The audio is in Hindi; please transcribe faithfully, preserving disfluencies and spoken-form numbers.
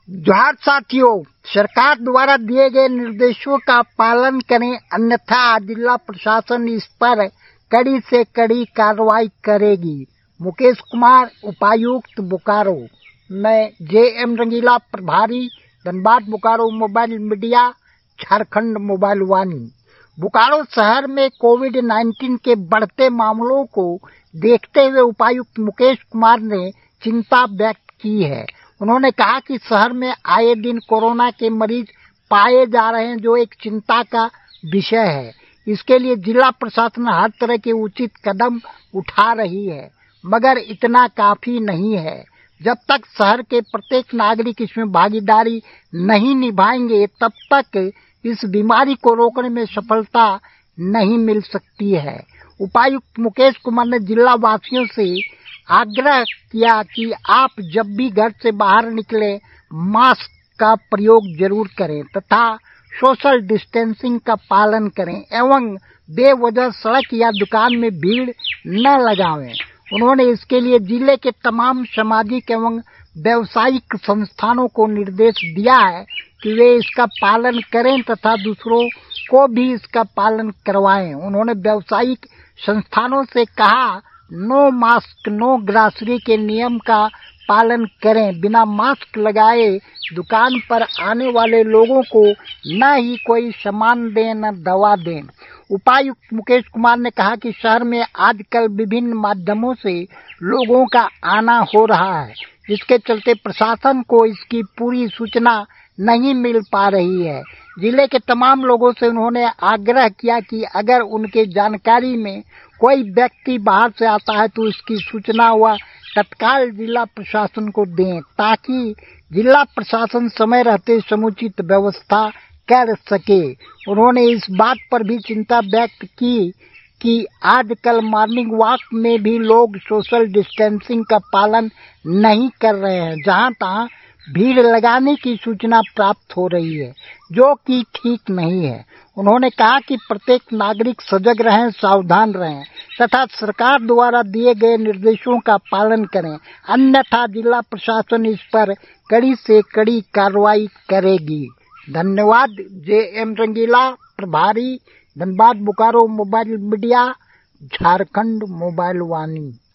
जोहार साथियों, सरकार द्वारा दिए गए निर्देशों का पालन करें, अन्यथा जिला प्रशासन इस पर कड़ी से कड़ी कार्रवाई करेगी। मुकेश कुमार, उपायुक्त बोकारो। मैं जे एम रंगीला, प्रभारी Dhanbad Bokaro mobile media, Jharkhand mobile वानी। बोकारो शहर में कोविड उन्नीस के बढ़ते मामलों को देखते हुए उपायुक्त मुकेश कुमार ने चिंता व्यक्त की है। उन्होंने कहा कि शहर में आए दिन कोरोना के मरीज पाए जा रहे हैं, जो एक चिंता का विषय है। इसके लिए जिला प्रशासन हर तरह के उचित कदम उठा रही है, मगर इतना काफी नहीं है। जब तक शहर के प्रत्येक नागरिक इसमें भागीदारी नहीं निभाएंगे, तब तक इस बीमारी को रोकने में सफलता नहीं मिल सकती है। उपायुक्त मुकेश कुमार ने जिला वासियों से आग्रह किया कि आप जब भी घर से बाहर निकले, मास्क का प्रयोग जरूर करें तथा सोशल डिस्टेंसिंग का पालन करें एवं बेवजह सड़क या दुकान में भीड़ न लगावें। उन्होंने इसके लिए जिले के तमाम सामाजिक एवं व्यावसायिक संस्थानों को निर्देश दिया है कि वे इसका पालन करें तथा दूसरों को भी इसका पालन करवाएं। उन्होंने व्यावसायिक संस्थानों से कहा, नो मास्क नो ग्रासरी के नियम का पालन करें। बिना मास्क लगाए दुकान पर आने वाले लोगों को न ही कोई सामान दें न दवा दें। उपायुक्त मुकेश कुमार ने कहा कि शहर में आजकल विभिन्न माध्यमों से लोगों का आना हो रहा है, जिसके चलते प्रशासन को इसकी पूरी सूचना नहीं मिल पा रही है। जिले के तमाम लोगों से उन्होंने आग्रह किया कि अगर उनके जानकारी में कोई व्यक्ति बाहर से आता है तो इसकी सूचना वह तत्काल जिला प्रशासन को दें, ताकि जिला प्रशासन समय रहते समुचित व्यवस्था कर सके। उन्होंने इस बात पर भी चिंता व्यक्त की कि आजकल मॉर्निंग वॉक में भी लोग सोशल डिस्टेंसिंग का पालन नहीं कर रहे हैं। जहां तहां भीड़ लगाने की सूचना प्राप्त हो रही है, जो कि ठीक नहीं है। उन्होंने कहा कि प्रत्येक नागरिक सजग रहें, सावधान रहें तथा सरकार द्वारा दिए गए निर्देशों का पालन करें, अन्यथा जिला प्रशासन इस पर कड़ी से कड़ी कार्रवाई करेगी। धन्यवाद। जे एम रंगीला, प्रभारी Dhanbad Bokaro mobile media, Jharkhand mobile वानी।